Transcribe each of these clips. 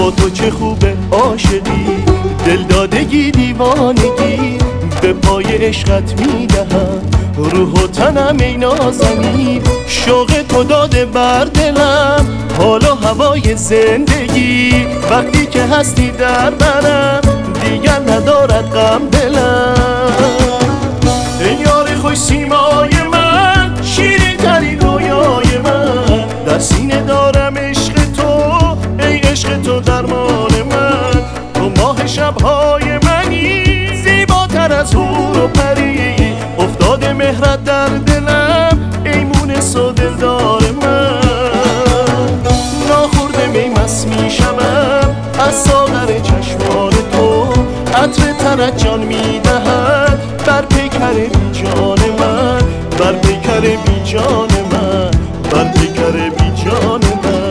با تو چه خوبه عاشقی، دلدادگی دیوانگی به پای عشقت میدهم، روح و تنم ای نازنین، شوق تو داده بر دلم حال و هوای زندگی، وقتی که هستی در برم دیگر ندارد غم دلم. ای یار خوش سیمای من، شیرین ترین رویای من، در سینه دارم عشق تو، ای عشق تو درمان من، تو ماه شبهای منی، زیباتر از حور و پری، افتاده مهرت در دلم ای مونس و دلدار من. ناخورده می مست میشم از ساغر چشمان تو، عطر تنت جان میدهد بر پیکر بی جان من، بر پیکر بی جان من، بر پیکر بی جان من.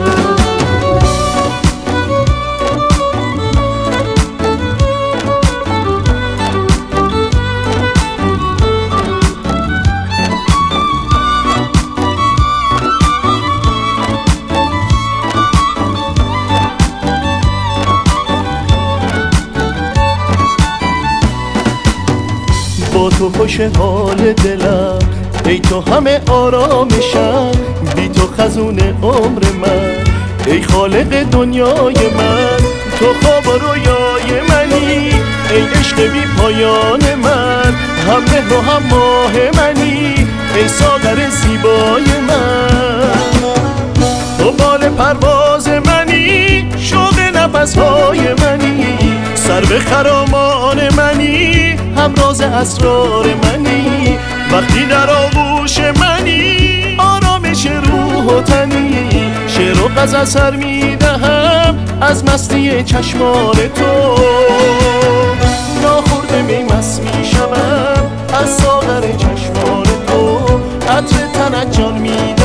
با تو خوش حال دلم، ای تو همه آرامشم، بی تو خزون عمر من، ای خالق دنیای من، تو خواب و رویای منی، ای عشق بی پایان من، هم مهر و هم ماه منی، ای ساغر زیبای من، تو بال پرواز منی، شوق نفسهای منی، سرو خرامان منی، همراز اسرار منی، وقتی در آغوش منی، آرامش روح و تنی، شعر و غزل سر میدهم از مستی چشمان تو. ناخورده می مست میشم از ساغر چشمان تو، عطر تنت جان میدهم